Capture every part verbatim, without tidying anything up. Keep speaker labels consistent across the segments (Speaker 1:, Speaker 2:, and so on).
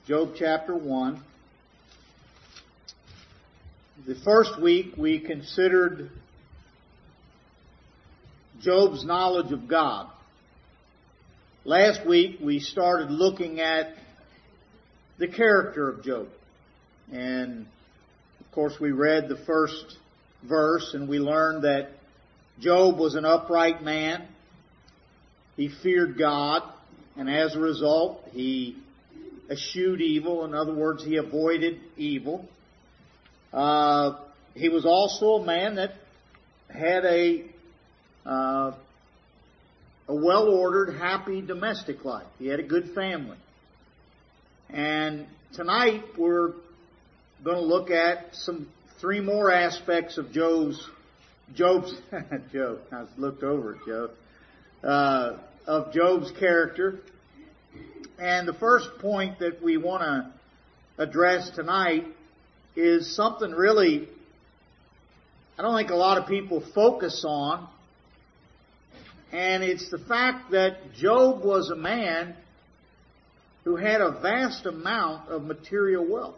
Speaker 1: Job chapter one. The first week we considered Job's knowledge of God. Last week we started looking at the character of Job. And of course we read the first verse and we learned that Job was an upright man. He feared God, and as a result he eschewed evil. In other words, he avoided evil. Uh, he was also a man that had a uh, a well-ordered, happy domestic life. He had a good family. And tonight we're going to look at some three more aspects of Job's Job's Job. I looked over at Job uh, of Job's character. And the first point that we want to address tonight is something really I don't think a lot of people focus on. And it's the fact that Job was a man who had a vast amount of material wealth.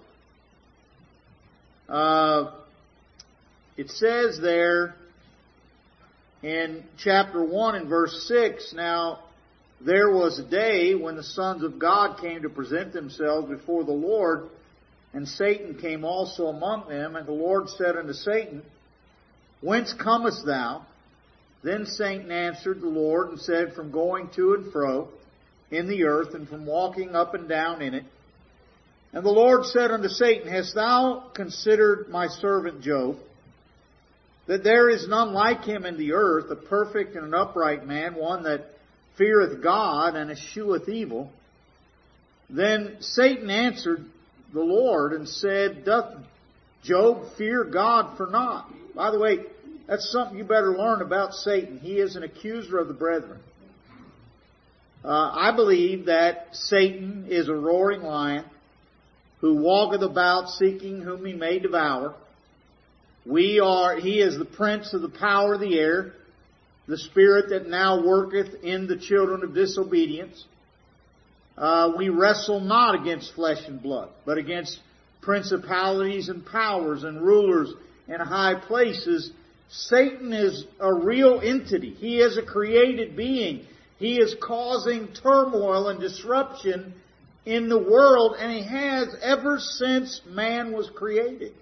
Speaker 1: Uh, it says there in chapter one and verse six, now there was a day when the sons of God came to present themselves before the Lord, and Satan came also among them. And the Lord said unto Satan, Whence comest thou? Then Satan answered the Lord and said, From going to and fro in the earth, and from walking up and down in it. And the Lord said unto Satan, Hast thou considered my servant Job, that there is none like him in the earth, a perfect and an upright man, one that feareth God and escheweth evil? Then Satan answered the Lord and said, Doth Job fear God for naught? By the way, that's something you better learn about Satan. He is an accuser of the brethren. Uh, I believe that Satan is a roaring lion who walketh about seeking whom he may devour. We are, he is the prince of the power of the air, the spirit that now worketh in the children of disobedience. Uh, we wrestle not against flesh and blood, but against principalities and powers and rulers in high places. Satan is a real entity. He is a created being. He is causing turmoil and disruption in the world, and he has ever since man was created.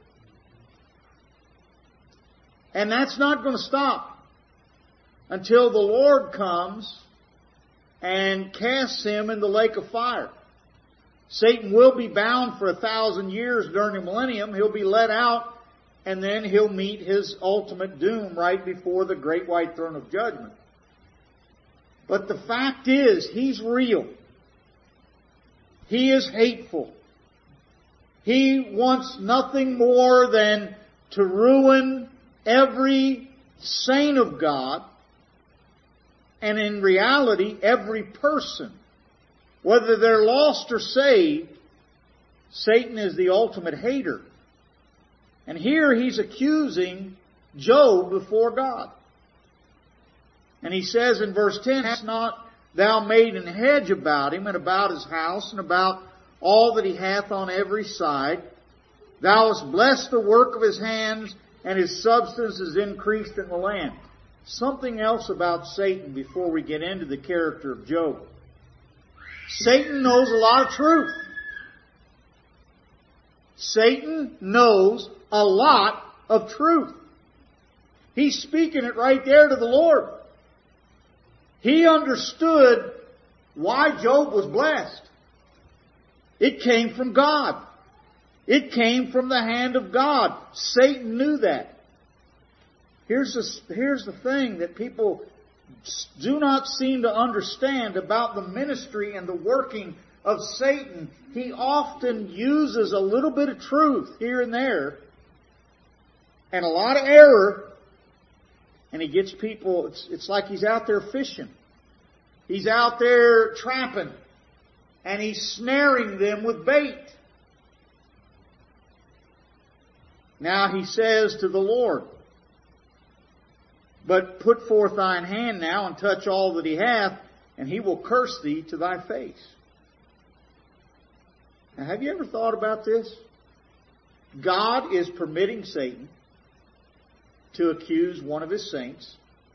Speaker 1: And that's not going to stop until the Lord comes and casts him in the lake of fire. Satan will be bound for a thousand years during the millennium. He'll be let out, and then he'll meet his ultimate doom right before the great white throne of judgment. But the fact is, he's real. He is hateful. He wants nothing more than to ruin every saint of God, and in reality, every person. Whether they're lost or saved, Satan is the ultimate hater. And here he's accusing Job before God. And he says in verse ten, Hast not thou made an hedge about him, and about his house, and about all that he hath on every side? Thou hast blessed the work of his hands, and his substance is increased in the land. Something else about Satan before we get into the character of Job. Satan knows a lot of truth. Satan knows a lot of truth. He's speaking it right there to the Lord. He understood why Job was blessed. It came from God. It came from the hand of God. Satan knew that. Here's the, here's the thing that people do not seem to understand about the ministry and the working of Satan. He often uses a little bit of truth here and there and a lot of error, and he gets people, it's, it's like he's out there fishing. He's out there trapping, and he's snaring them with bait. Now he says to the Lord, But put forth thine hand now and touch all that he hath, and he will curse thee to thy face. Now, have you ever thought about this? God is permitting Satan to accuse one of His saints.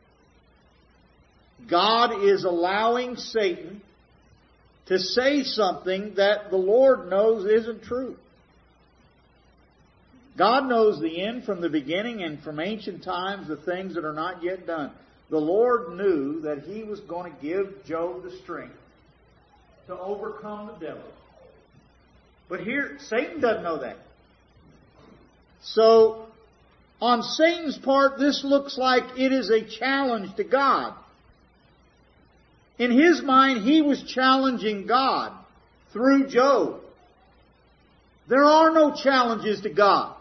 Speaker 1: God is allowing Satan to say something that the Lord knows isn't true. God knows the end from the beginning, and from ancient times the things that are not yet done. The Lord knew that He was going to give Job the strength to overcome the devil. But here, Satan doesn't know that. So, on Satan's part, this looks like it is a challenge to God. In his mind, he was challenging God through Job. There are no challenges to God.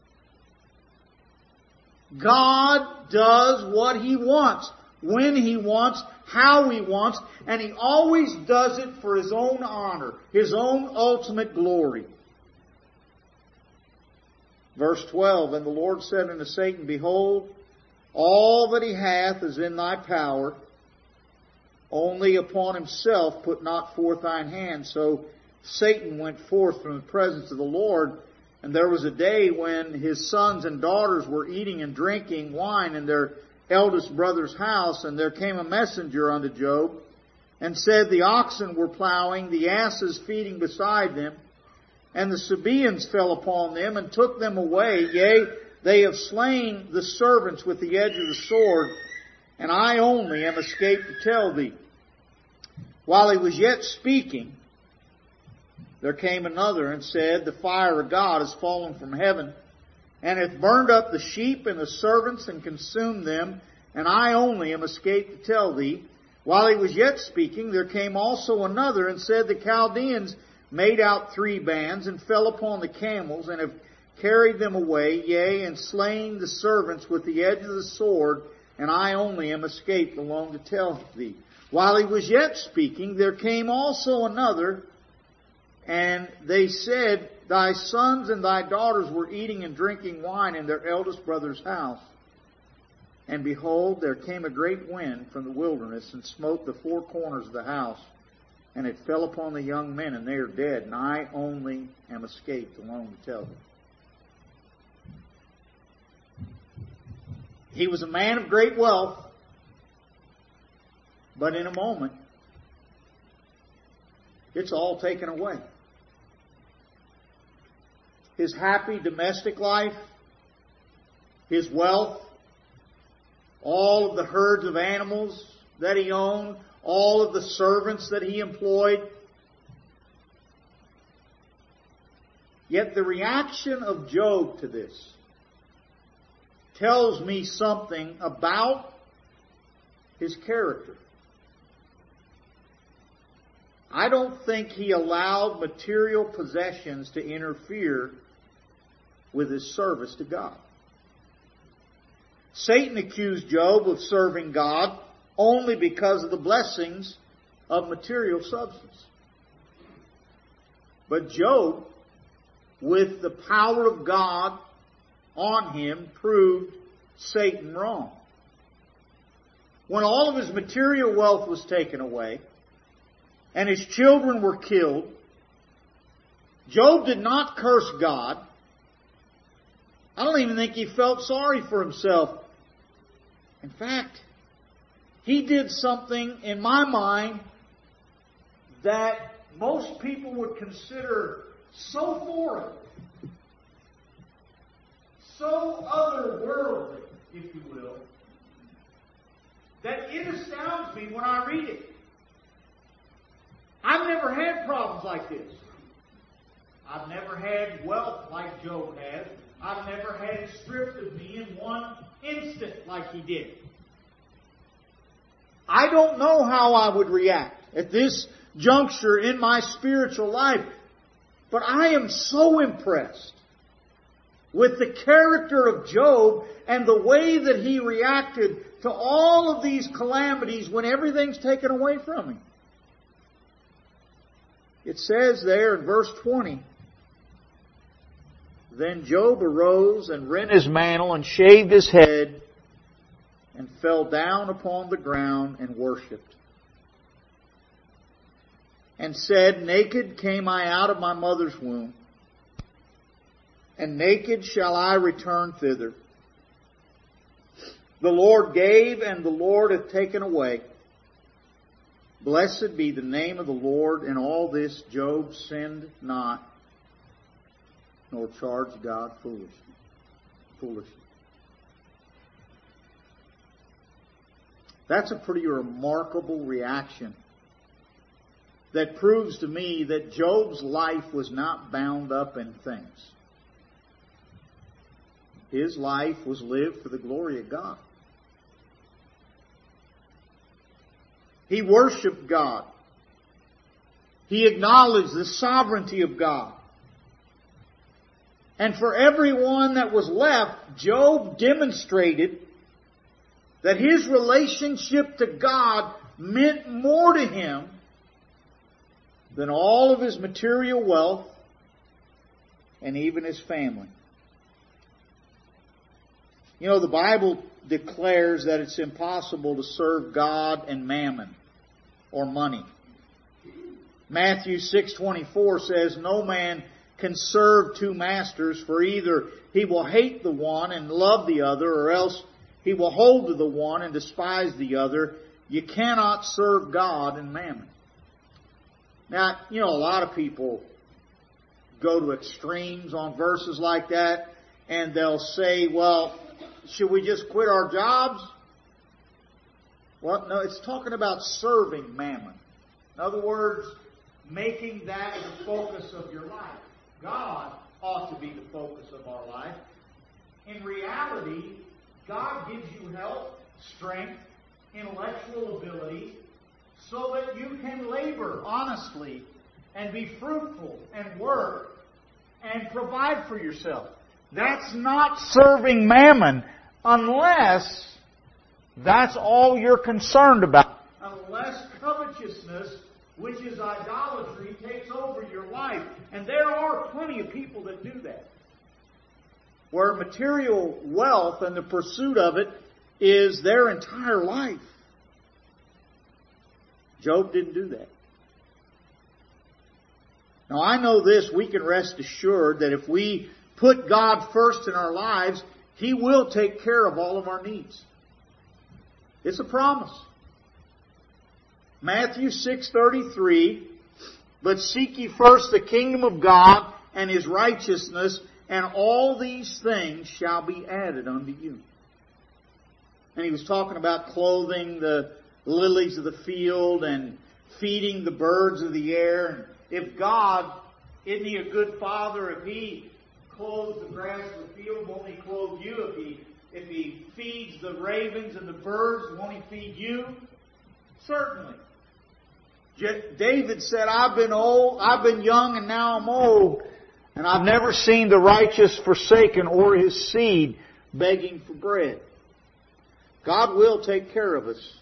Speaker 1: God does what He wants, when He wants, how He wants, and He always does it for His own honor, His own ultimate glory. Verse twelve, And the Lord said unto Satan, Behold, all that he hath is in thy power, only upon himself put not forth thine hand. So Satan went forth from the presence of the Lord, and there was a day when his sons and daughters were eating and drinking wine in their eldest brother's house, and there came a messenger unto Job, and said, The oxen were plowing, the asses feeding beside them, and the Sabaeans fell upon them, and took them away. Yea, they have slain the servants with the edge of the sword, and I only am escaped to tell thee. While he was yet speaking, there came another and said, The fire of God is fallen from heaven, and hath burned up the sheep and the servants, and consumed them, and I only am escaped to tell thee. While he was yet speaking, there came also another and said, The Chaldeans made out three bands, and fell upon the camels, and have carried them away, yea, and slain the servants with the edge of the sword, and I only am escaped alone to tell thee. While he was yet speaking, there came also another, and they said, Thy sons and thy daughters were eating and drinking wine in their eldest brother's house. And behold, there came a great wind from the wilderness, and smote the four corners of the house, and it fell upon the young men, and they are dead, and I only am escaped alone to tell them. He was a man of great wealth, but in a moment, it's all taken away. His happy domestic life, his wealth, all of the herds of animals that he owned, all of the servants that he employed. Yet the reaction of Job to this tells me something about his character. I don't think he allowed material possessions to interfere with his service to God. Satan accused Job of serving God only because of the blessings of material substance. But Job, with the power of God on him, proved Satan wrong. When all of his material wealth was taken away, and his children were killed, Job did not curse God. I don't even think he felt sorry for himself. In fact, he did something, in my mind, that most people would consider so foreign, so otherworldly, if you will, that it astounds me when I read it. I've never had problems like this. I've never had wealth like Job had. I've never had it stripped of me in one instant like he did. I don't know how I would react at this juncture in my spiritual life, but I am so impressed with the character of Job and the way that he reacted to all of these calamities when everything's taken away from him. It says there in verse twenty, Then Job arose and rent his mantle and shaved his head and fell down upon the ground and worshipped. And and said, Naked came I out of my mother's womb, and naked shall I return thither. The Lord gave, and the Lord hath taken away. Blessed be the name of the Lord. In all this Job sinned not, nor charged God foolishly. foolishly. That's a pretty remarkable reaction that proves to me that Job's life was not bound up in things. His life was lived for the glory of God. He worshiped God. He acknowledged the sovereignty of God. And for everyone that was left, Job demonstrated that his relationship to God meant more to him than all of his material wealth and even his family. You know, the Bible declares that it's impossible to serve God and mammon, or money. Matthew six twenty-four says, No man can serve two masters, for either he will hate the one and love the other, or else he will hold to the one and despise the other. You cannot serve God and mammon. Now, you know, a lot of people go to extremes on verses like that, and they'll say, well, should we just quit our jobs? Well, no, it's talking about serving mammon. In other words, making that the focus of your life. God ought to be the focus of our life. In reality, God gives you health, strength, intellectual ability, so that you can labor honestly and be fruitful and work and provide for yourself. That's not serving mammon unless that's all you're concerned about. Unless covetousness, which is idolatry, takes over your life. And there are plenty of people that do that. Where material wealth and the pursuit of it is their entire life. Job didn't do that. Now I know this, we can rest assured that if we put God first in our lives, He will take care of all of our needs. It's a promise. Matthew six thirty-three, But seek ye first the kingdom of God and His righteousness, and all these things shall be added unto you. And He was talking about clothing the lilies of the field and feeding the birds of the air. And if God, isn't He a good Father? If He clothes the grass of the field, won't He clothe you? If He, if He feeds the ravens and the birds, won't He feed you? Certainly. David said, I've been old, I've been young, and now I'm old, and I've never seen the righteous forsaken or his seed begging for bread. God will take care of us.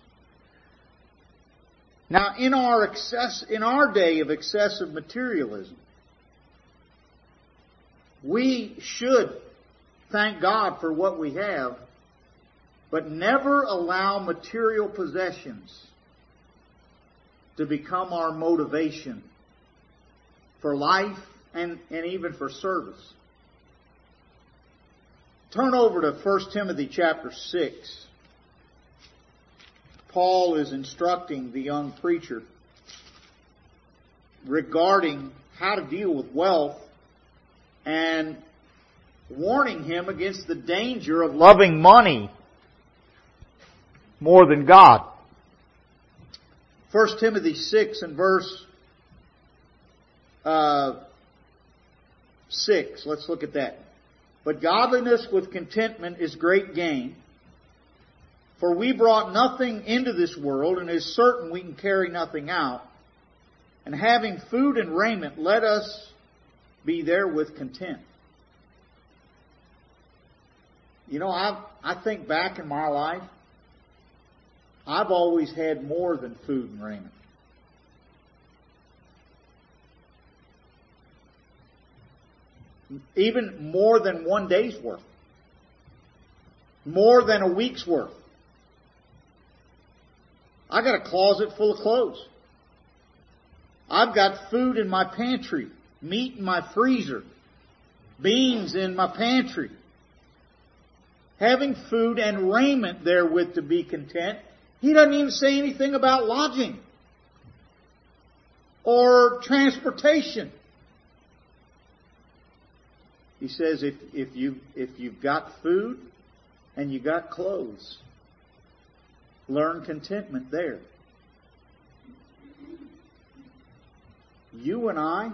Speaker 1: Now, in our excess, in our day of excessive materialism, we should thank God for what we have, but never allow material possessions to become our motivation for life and, and even for service. Turn over to First Timothy chapter six. Paul is instructing the young preacher regarding how to deal with wealth and warning him against the danger of loving money more than God. First Timothy six and verse uh, six. Let's look at that. But godliness with contentment is great gain. For we brought nothing into this world, and it is certain we can carry nothing out. And having food and raiment, let us be therewith content. You know, I I think back in my life, I've always had more than food and raiment. Even more than one day's worth. More than a week's worth. I got a closet full of clothes. I've got food in my pantry, meat in my freezer, beans in my pantry. Having food and raiment therewith to be content. He doesn't even say anything about lodging or transportation. He says if, if, you, if you've got food and you got clothes, learn contentment there. You and I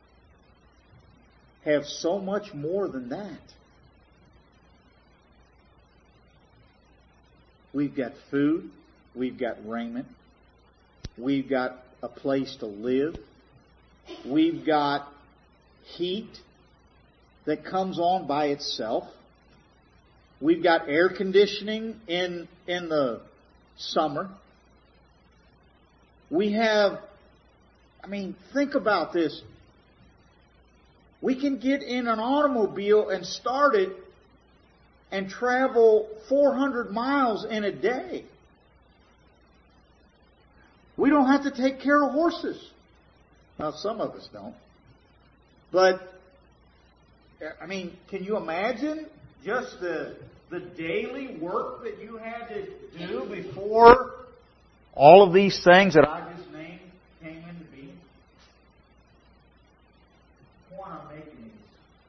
Speaker 1: have so much more than that. We've got food. We've got raiment. We've got a place to live. We've got heat that comes on by itself. We've got air conditioning in, in the summer. We have, I mean, think about this. We can get in an automobile and start it and travel four hundred miles in a day. We don't have to take care of horses. Well, some of us don't. But, I mean, can you imagine just the, the daily work that you had to do before all of these things that I just named came into being? The point I'm making is,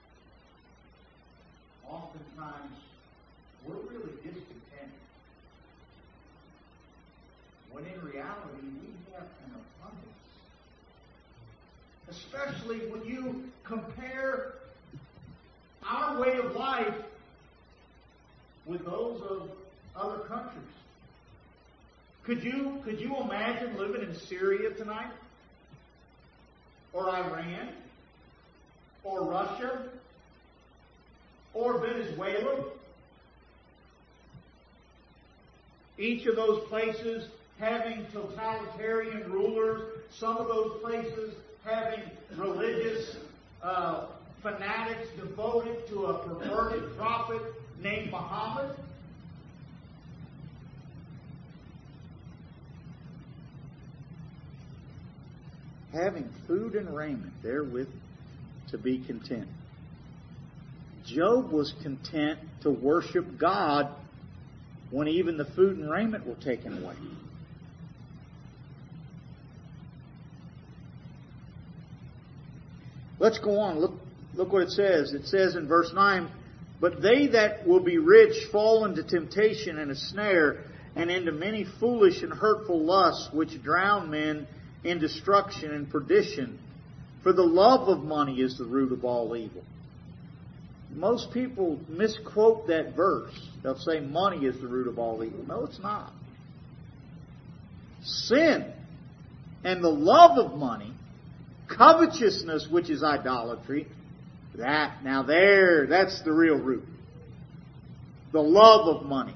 Speaker 1: oftentimes, we're really discontent. When in reality, we have an abundance. Especially when you compare our way of life with those of other countries. Could you, could you imagine living in Syria tonight? Or Iran? Or Russia? Or Venezuela? Each of those places having totalitarian rulers, some of those places having religious uh, fanatics devoted to a perverted prophet named Muhammad. Having food and raiment therewith to be content. Job was content to worship God when even the food and raiment were taken away. Let's go on. Look, look what it says. It says in verse nine, "But they that will be rich fall into temptation and a snare, and into many foolish and hurtful lusts, which drown men in destruction and perdition. For the love of money is the root of all evil." Most people misquote that verse. They'll say money is the root of all evil. No, it's not. Sin and the love of money, covetousness, which is idolatry, that, now there, that's the real root. The love of money.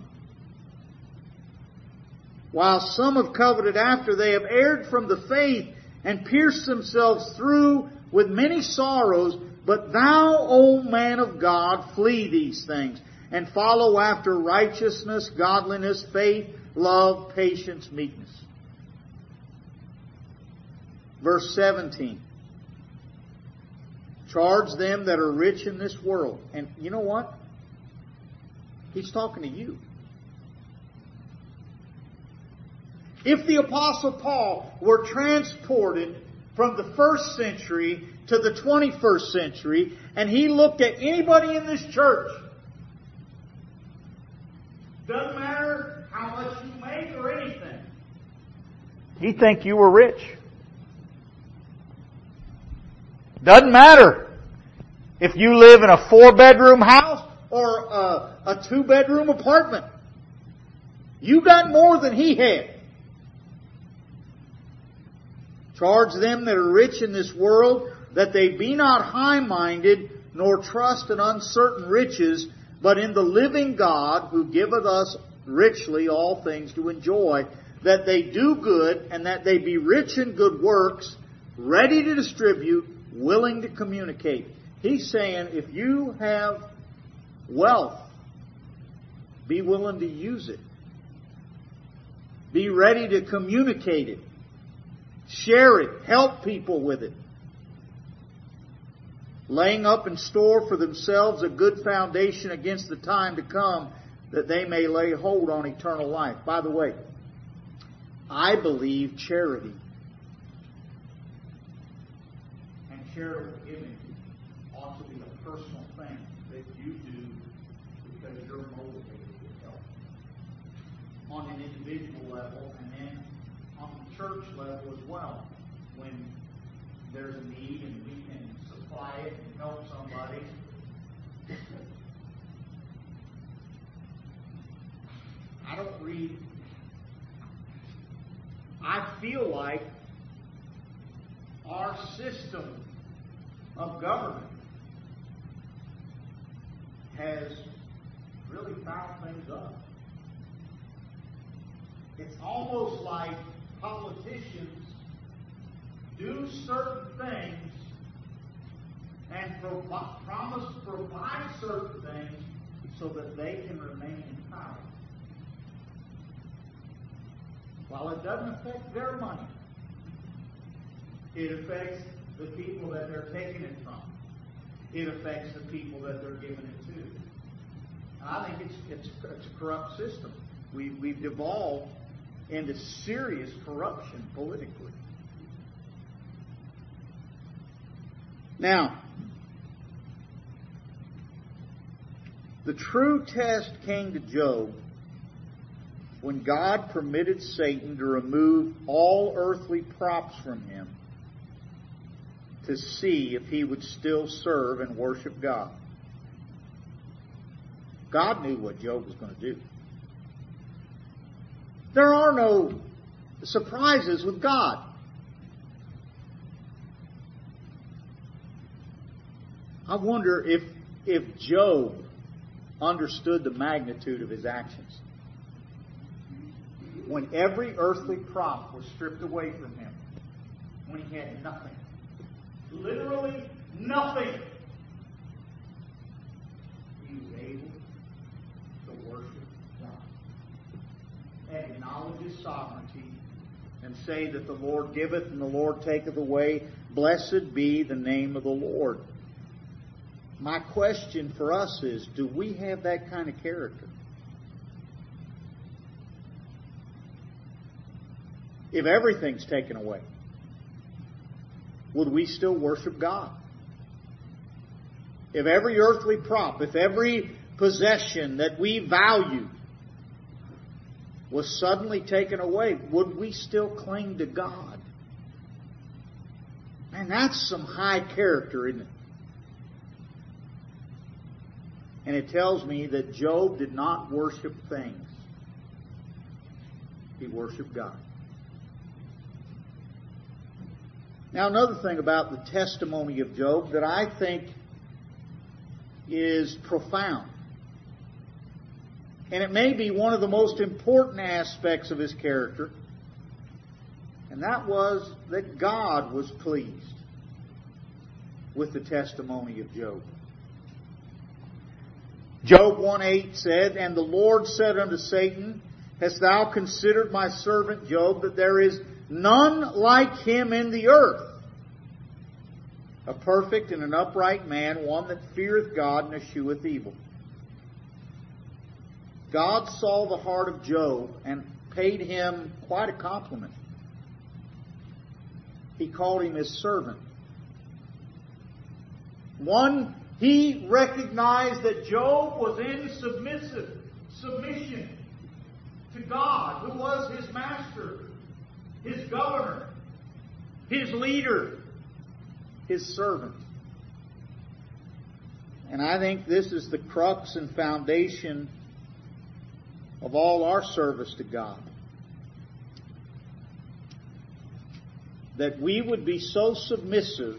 Speaker 1: While some have coveted after, they have erred from the faith and pierced themselves through with many sorrows. But thou, O man of God, flee these things, and follow after righteousness, godliness, faith, love, patience, meekness. Verse seventeen. Charge them that are rich in this world. And you know what? He's talking to you. If the Apostle Paul were transported from the first century to the twenty-first century, and he looked at anybody in this church, doesn't matter how much you make or anything, he'd think you were rich. Doesn't matter if you live in a four-bedroom house or a, a two-bedroom apartment. You got more than he had. Charge them that are rich in this world, that they be not high-minded, nor trust in uncertain riches, but in the living God, who giveth us richly all things to enjoy, that they do good, and that they be rich in good works, ready to distribute, willing to communicate. He's saying, if you have wealth, be willing to use it. Be ready to communicate it. Share it. Help people with it. Laying up in store for themselves a good foundation against the time to come, that they may lay hold on eternal life. By the way, I believe charity and charitable giving ought to be a personal thing that you do because you're motivated to help. On an individual level and then on the church level as well. When there's a need and we can supply it and help somebody. I don't read. I feel like our system of government has really fouled things up. It's almost like politicians do certain things and pro- promise to provide certain things so that they can remain in power. While it doesn't affect their money, it affects the people that they're taking it from. It affects the people that they're giving it to. And I think it's it's, it's a corrupt system. We, we've devolved into serious corruption politically. Now, the true test came to Job when God permitted Satan to remove all earthly props from him to see if he would still serve and worship God. God knew what Job was going to do. There are no surprises with God. I wonder if, if Job understood the magnitude of his actions. When every earthly prop was stripped away from him, when he had nothing, literally nothing, he was able to worship God and acknowledge His sovereignty and say that the Lord giveth and the Lord taketh away. Blessed be the name of the Lord. My question for us is, do we have that kind of character? If everything's taken away, would we still worship God? If every earthly prop, if every possession that we value was suddenly taken away, would we still cling to God? Man, that's some high character, isn't it? And it tells me that Job did not worship things. He worshiped God. Now, another thing about the testimony of Job that I think is profound, and it may be one of the most important aspects of his character, and that was that God was pleased with the testimony of Job. Job one eight said, "And the Lord said unto Satan, Hast thou considered my servant Job, that there is none like him in the earth, a perfect and an upright man, one that feareth God and escheweth evil." God saw the heart of Job and paid him quite a compliment. He called him His servant. One, he recognized that Job was in submissive submission to God, who was his master, His governor, His leader, His servant. And I think this is the crux and foundation of all our service to God. That we would be so submissive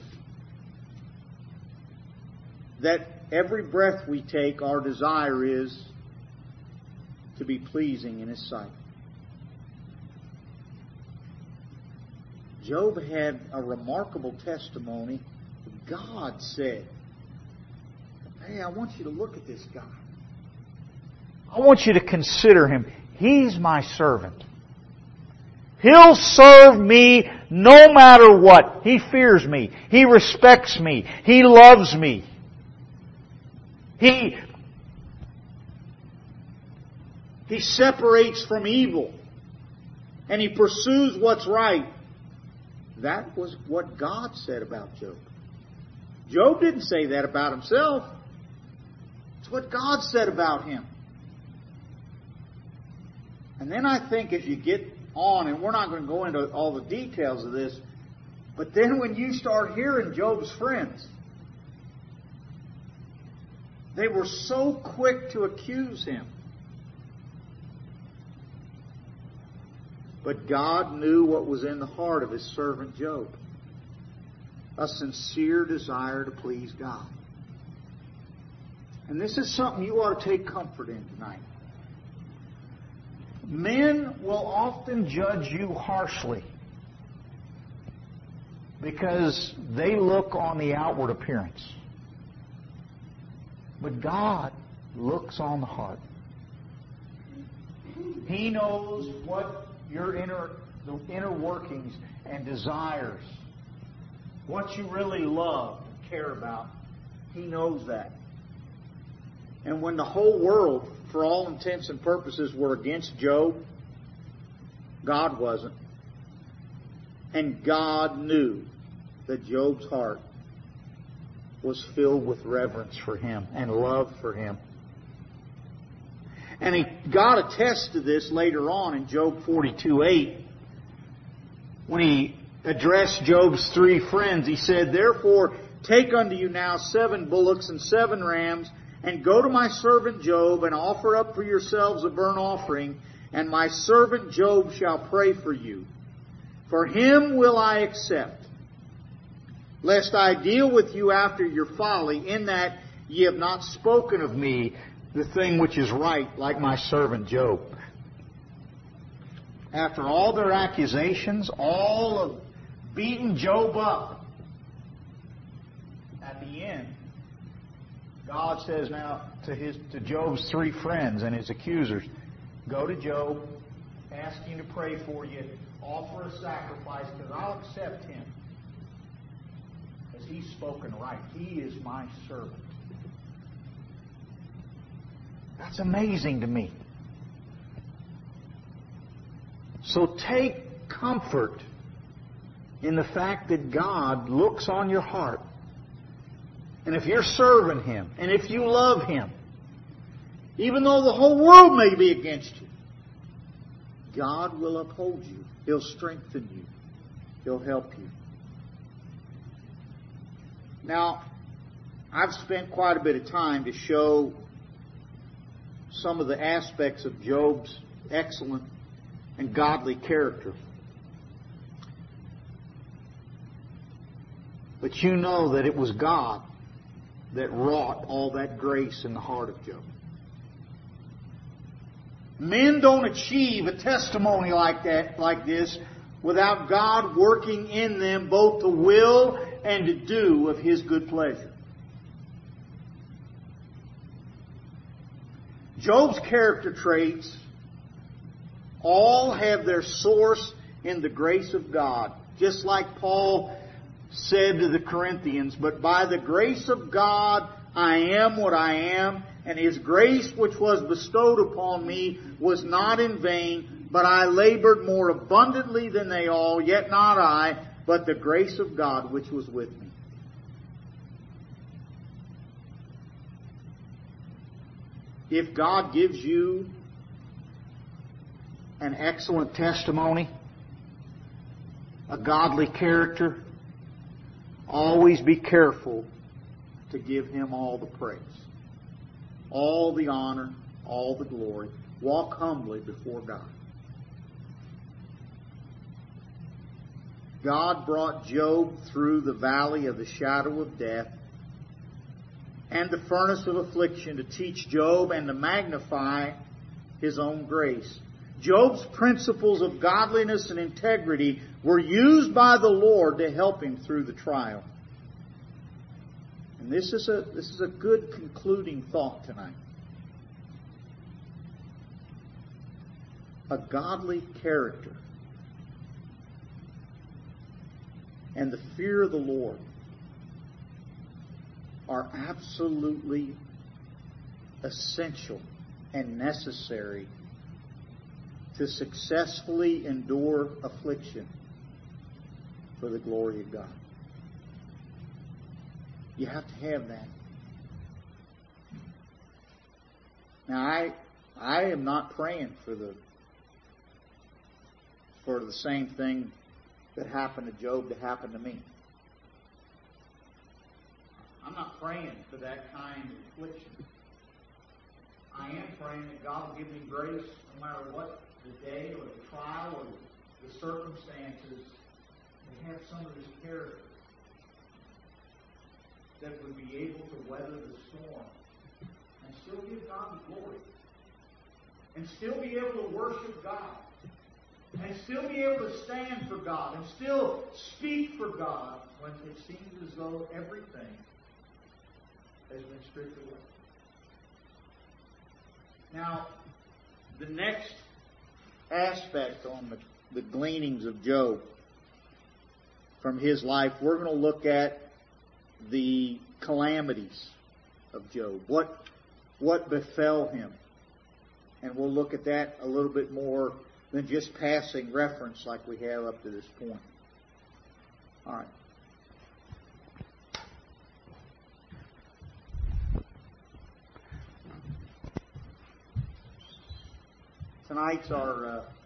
Speaker 1: that every breath we take, our desire is to be pleasing in His sight. Job had a remarkable testimony. God said, "Hey, I want you to look at this guy. I want you to consider him. He's my servant. He'll serve me
Speaker 2: No matter what, He fears me. He respects me. He loves me. He,
Speaker 1: he separates from evil. And he pursues what's right. That was what God said about Job. Job didn't say that about himself. It's what God said about him. And then I think as you get on, and we're not going to go into all the details of this, but then when you start hearing Job's friends, they were so quick to accuse him. But God knew what was in the heart of His servant Job. A sincere desire to please God. And this is something you ought to take comfort in tonight.
Speaker 2: Men will often judge you harshly because they look on the outward appearance. But God looks on the heart. He knows what your inner, the inner workings and desires, what you really love and care about. He knows that.
Speaker 1: And when the whole world, for all intents and purposes, were against Job, God wasn't. And God knew that Job's heart was filled with reverence for Him and love for Him. And he, God attests to this later on in Job forty-two eight. When He addressed Job's three friends, He said, "Therefore take unto you now seven bullocks and seven rams, and go to my servant Job, and offer up for yourselves a burnt offering, and my servant Job shall pray for you. For him will I accept, lest I deal with you after your folly, in that ye have not spoken of me the thing which is right, like my servant Job." After all their accusations, all of beating Job up, at the end, God says now to his to Job's three friends and his accusers, "Go to Job, ask him to pray for you, offer a sacrifice, because I'll accept him. Because he's spoken right. He is my servant." That's amazing to me. So take comfort in the fact that God looks on your heart. And if you're serving Him, and if you love Him, even though the whole world may be against you, God will uphold you. He'll strengthen you. He'll help you. Now, I've spent quite a bit of time to show some of the aspects of Job's excellent and godly character. But you know that it was God that wrought all that grace in the heart of Job. Men don't achieve a testimony like that, like this, without God working in them both to will and to do of His good pleasure. Job's character traits all have their source in the grace of God. Just like Paul said to the Corinthians, "But by the grace of God I am what I am, and His grace which was bestowed upon me was not in vain, but I labored more abundantly than they all, yet not I, but the grace of God which was with me." If God gives you an excellent testimony, a godly character, always be careful to give Him all the praise, all the honor, all the glory. Walk humbly before God. God brought Job through the valley of the shadow of death and the furnace of affliction to teach Job and to magnify His own grace. Job's principles of godliness and integrity were used by the Lord to help him through the trial. And this is a, this is a good concluding thought tonight. A godly character and the fear of the Lord are absolutely essential and necessary to successfully endure affliction for the glory of God. You have to have that. Now, I I am not praying for the for the same thing that happened to Job to happen to me. I'm not praying for that kind of affliction. I am praying that God will give me grace no matter what the day or the trial or the circumstances. They have some of His character that would be able to weather the storm and still give God the glory, and still be able to worship God, and still be able to stand for God, and still speak for God when it seems as though everything has been stripped away. Now, the next aspect on the, the gleanings of Job from his life, we're going to look at the calamities of Job. What, what befell him. And we'll look at that a little bit more than just passing reference like we have up to this point. All right. Tonight's our uh,